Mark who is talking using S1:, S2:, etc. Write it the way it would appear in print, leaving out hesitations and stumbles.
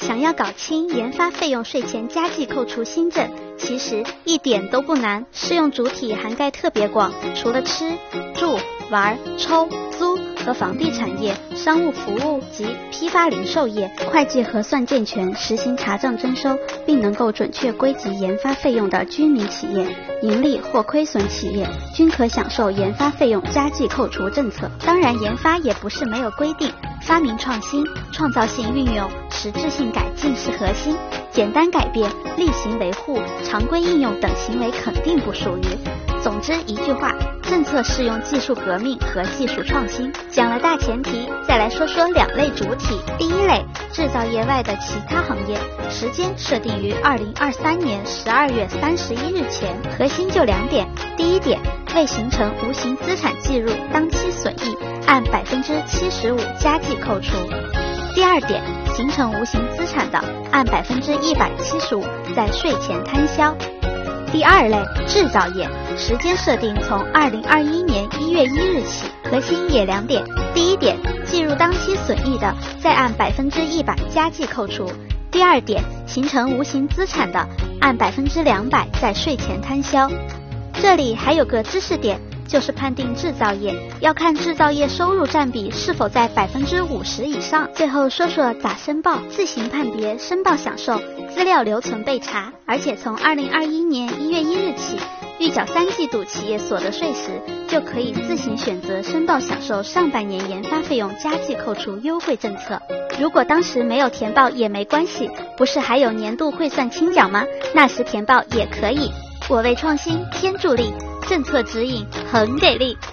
S1: 想要搞清研发费用税前加计扣除新政，其实一点都不难，适用主体涵盖特别广，除了吃、住、玩、抽、租和房地产业、商务服务及批发零售业，会计核算健全，实行查账征收，并能够准确归集研发费用的居民企业、盈利或亏损企业，均可享受研发费用加计扣除政策。当然，研发也不是没有规定，发明创新、创造性运用、实质性改进是核心，简单改变、例行维护、常规应用等行为肯定不属于。总之一句话，政策适用技术革命和技术创新。讲了大前提，再来说说两类主体。第一类，制造业外的其他行业，时间设定于2023年12月31日前，核心就2点。第一点，未形成无形资产计入当期损益，按75%加计扣除。第二点，形成无形资产的，按175%在税前摊销。第二类，制造业，时间设定从2021年1月1日起，核心也2点。第一点，计入当期损益的，再按100%加计扣除。第二点，形成无形资产的，按200%在税前摊销。这里还有个知识点，就是判定制造业要看制造业收入占比是否在50%以上。最后说说咋申报，自行判别申报享受，资料留存备查，而且从2021年1月1日起，预缴3季度企业所得税时，就可以自行选择申报享受上半年研发费用加计扣除优惠政策。如果当时没有填报也没关系，不是还有年度汇算清缴吗？那时填报也可以。我为创新添助力，政策指引很给力。